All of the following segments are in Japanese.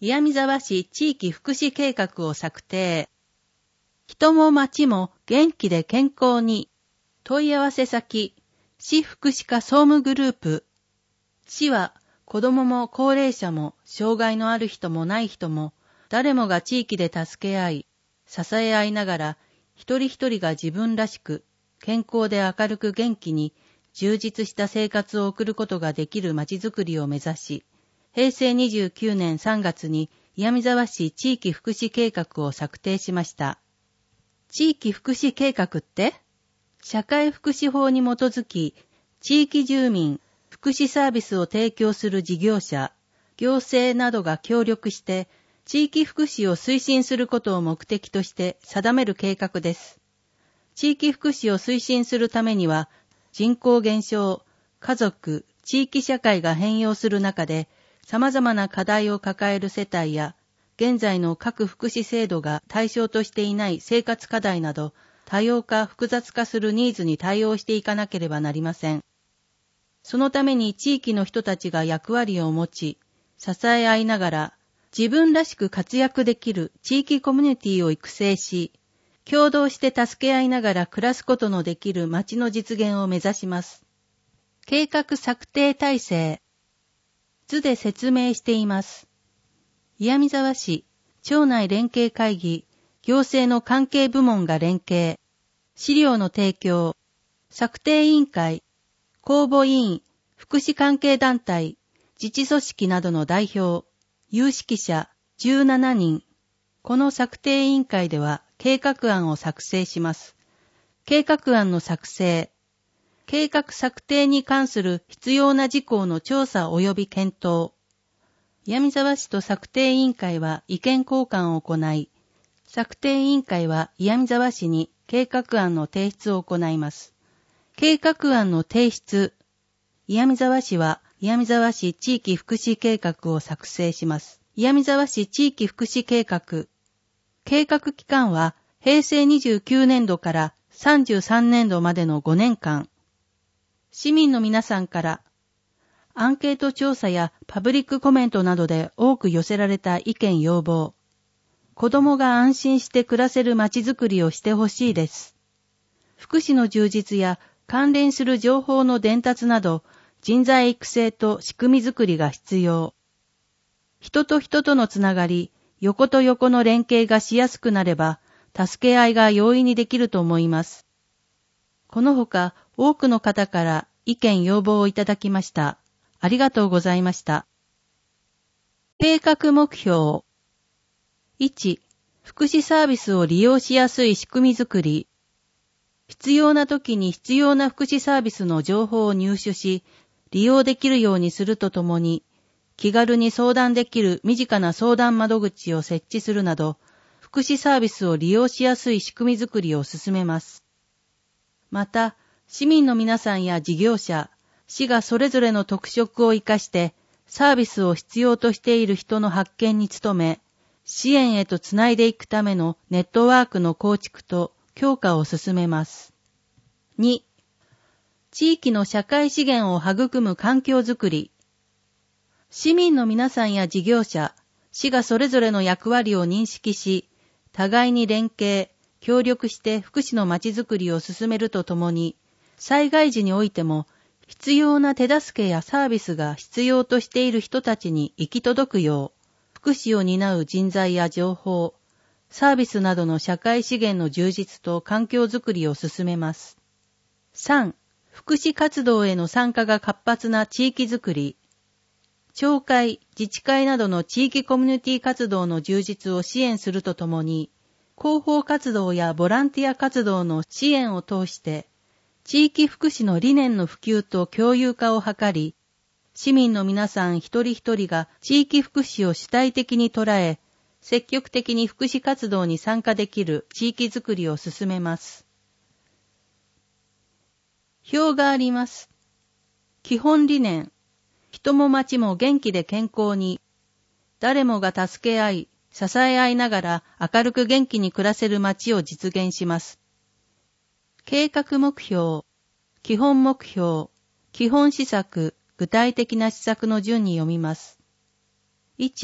岩見沢市地域福祉計画を策定。人も町も元気で健康に。問い合わせ先、市福祉課総務グループ。市は子どもも高齢者も障害のある人もない人も誰もが地域で助け合い、支え合いながら一人一人が自分らしく健康で明るく元気に充実した生活を送ることができるまちづくりを目指し、平成29年3月に岩見沢市地域福祉計画を策定しました。地域福祉計画って社会福祉法に基づき、地域住民、福祉サービスを提供する事業者、行政などが協力して、地域福祉を推進することを目的として定める計画です。地域福祉を推進するためには、人口減少、家族、地域社会が変容する中で、様々な課題を抱える世帯や、現在の各福祉制度が対象としていない生活課題など、多様化、複雑化するニーズに対応していかなければなりません。そのために地域の人たちが役割を持ち、支え合いながら、自分らしく活躍できる地域コミュニティを育成し、共同して助け合いながら暮らすことのできる町の実現を目指します。計画策定体制。図で説明しています。岩見沢市、町内連携会議、行政の関係部門が連携、資料の提供、策定委員会、公募委員、福祉関係団体、自治組織などの代表、有識者17人。この策定委員会では計画案を作成します。計画案の作成、計画策定に関する必要な事項の調査及び検討。岩見沢市と策定委員会は意見交換を行い、策定委員会は岩見沢市に計画案の提出を行います。計画案の提出。岩見沢市は岩見沢市地域福祉計画を作成します。岩見沢市地域福祉計画。計画期間は平成29年度から33年度までの5年間。市民の皆さんからアンケート調査やパブリックコメントなどで多く寄せられた意見要望。子どもが安心して暮らせるまちづくりをしてほしいです。福祉の充実や関連する情報の伝達など人材育成と仕組みづくりが必要。人と人とのつながり、横と横の連携がしやすくなれば、助け合いが容易にできると思います。このほか多くの方から意見要望をいただきました。ありがとうございました。計画目標。1、福祉サービスを利用しやすい仕組みづくり。必要な時に必要な福祉サービスの情報を入手し、利用できるようにするとともに、気軽に相談できる身近な相談窓口を設置するなど、福祉サービスを利用しやすい仕組みづくりを進めます。また、市民の皆さんや事業者、市がそれぞれの特色を生かして、サービスを必要としている人の発見に努め、支援へとつないでいくためのネットワークの構築と強化を進めます。2、地域の社会資源を育む環境づくり。市民の皆さんや事業者、市がそれぞれの役割を認識し、互いに連携、協力して福祉のまちづくりを進めるとともに、災害時においても必要な手助けやサービスが必要としている人たちに行き届くよう、福祉を担う人材や情報、サービスなどの社会資源の充実と環境づくりを進めます。3、福祉活動への参加が活発な地域づくり。町会、自治会などの地域コミュニティ活動の充実を支援するとともに、広報活動やボランティア活動の支援を通して、地域福祉の理念の普及と共有化を図り、市民の皆さん一人一人が地域福祉を主体的に捉え、積極的に福祉活動に参加できる地域づくりを進めます。表があります。基本理念。人も町も元気で健康に。誰もが助け合い、支え合いながら明るく元気に暮らせる町を実現します。計画目標。基本目標。基本施策。具体的な施策の順に読みます。1、福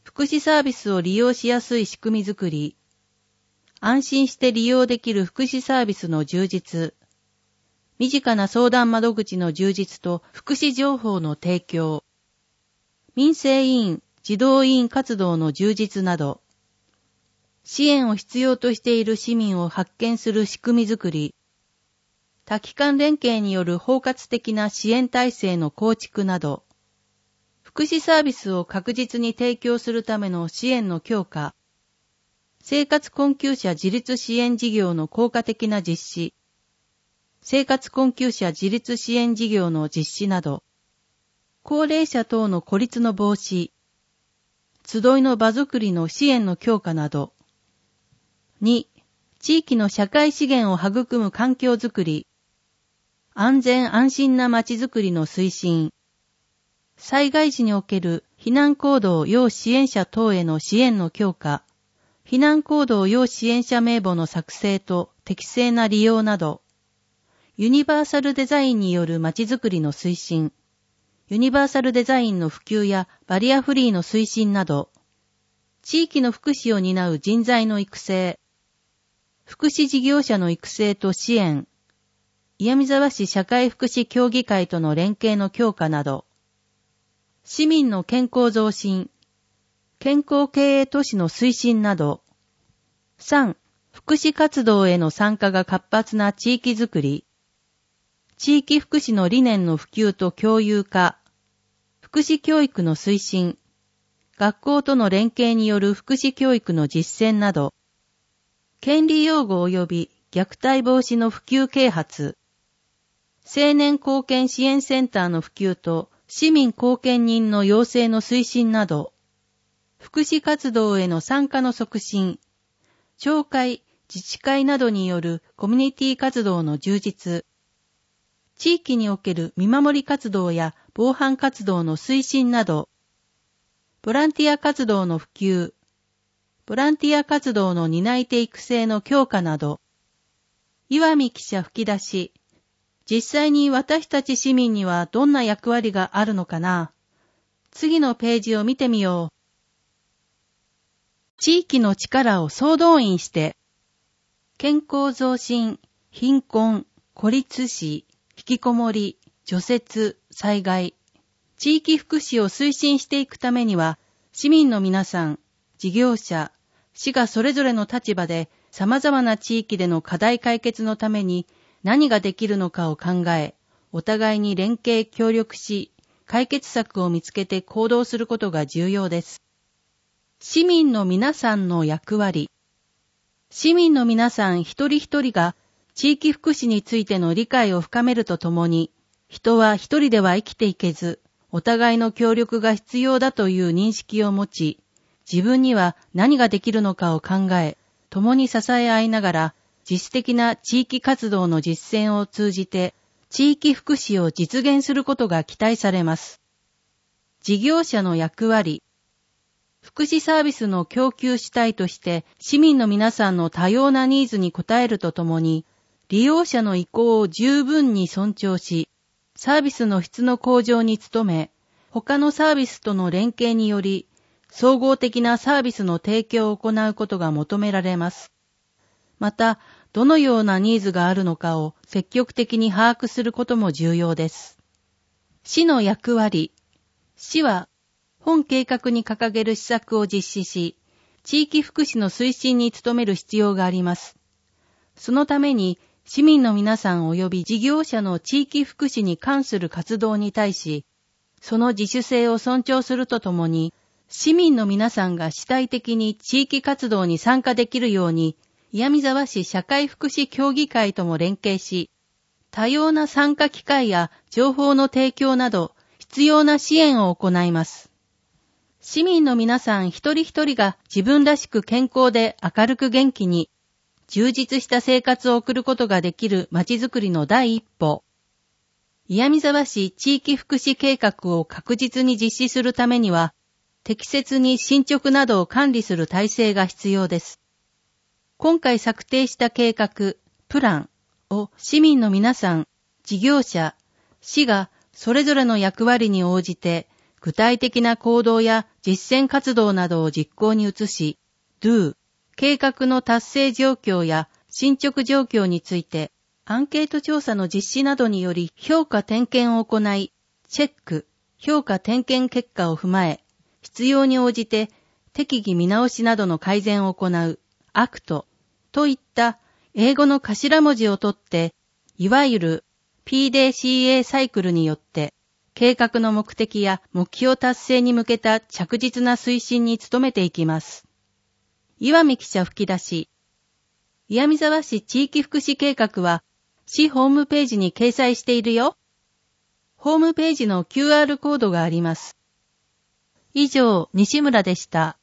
福祉サービスを利用しやすい仕組みづくり、安心して利用できる福祉サービスの充実、身近な相談窓口の充実と福祉情報の提供、民生委員、児童委員活動の充実など、支援を必要としている市民を発見する仕組みづくり、多機関連携による包括的な支援体制の構築など、福祉サービスを確実に提供するための支援の強化、生活困窮者自立支援事業の効果的な実施、生活困窮者自立支援事業の実施など、高齢者等の孤立の防止、集いの場づくりの支援の強化など、2、地域の社会資源を育む環境づくり、安全安心なまちづくりの推進、災害時における避難行動要支援者等への支援の強化、避難行動要支援者名簿の作成と適正な利用など、ユニバーサルデザインによるまちづくりの推進、ユニバーサルデザインの普及やバリアフリーの推進など、地域の福祉を担う人材の育成、福祉事業者の育成と支援、岩見沢市社会福祉協議会との連携の強化など、市民の健康増進、健康経営都市の推進など、3、福祉活動への参加が活発な地域づくり、地域福祉の理念の普及と共有化、福祉教育の推進、学校との連携による福祉教育の実践など、権利擁護及び虐待防止の普及啓発、青年貢献支援センターの普及と市民貢献人の養成の推進など、福祉活動への参加の促進、町会、自治会などによるコミュニティ活動の充実、地域における見守り活動や防犯活動の推進など、ボランティア活動の普及、ボランティア活動の担い手育成の強化など、岩見記者吹き出し、実際に私たち市民にはどんな役割があるのかな。次のページを見てみよう。地域の力を総動員して、健康増進、貧困、孤立死、引きこもり、除雪、災害、地域福祉を推進していくためには、市民の皆さん、事業者、市がそれぞれの立場で様々な地域での課題解決のために何ができるのかを考え、お互いに連携協力し、解決策を見つけて行動することが重要です。市民の皆さんの役割。市民の皆さん一人一人が地域福祉についての理解を深めるとともに、人は一人では生きていけず、お互いの協力が必要だという認識を持ち、自分には何ができるのかを考え、共に支え合いながら、実質的な地域活動の実践を通じて、地域福祉を実現することが期待されます。事業者の役割。福祉サービスの供給主体として、市民の皆さんの多様なニーズに応えるとともに、利用者の意向を十分に尊重し、サービスの質の向上に努め、他のサービスとの連携により、総合的なサービスの提供を行うことが求められます。また、どのようなニーズがあるのかを積極的に把握することも重要です。市の役割。市は、本計画に掲げる施策を実施し、地域福祉の推進に努める必要があります。そのために、市民の皆さん及び事業者の地域福祉に関する活動に対し、その自主性を尊重するとともに、市民の皆さんが主体的に地域活動に参加できるように、岩見沢市社会福祉協議会とも連携し、多様な参加機会や情報の提供など、必要な支援を行います。市民の皆さん一人一人が自分らしく健康で明るく元気に、充実した生活を送ることができるまちづくりの第一歩。岩見沢市地域福祉計画を確実に実施するためには、適切に進捗などを管理する体制が必要です。今回策定した計画、プランを市民の皆さん、事業者、市がそれぞれの役割に応じて具体的な行動や実践活動などを実行に移し、Do、計画の達成状況や進捗状況について、アンケート調査の実施などにより評価点検を行い、チェック、評価点検結果を踏まえ、必要に応じて適宜見直しなどの改善を行う、アクトといった英語の頭文字を取って、いわゆる PDCA サイクルによって、計画の目的や目標達成に向けた着実な推進に努めていきます。岩見記者吹き出し。岩見沢市地域福祉計画は、市ホームページに掲載しているよ。ホームページの QR コードがあります。以上、西村でした。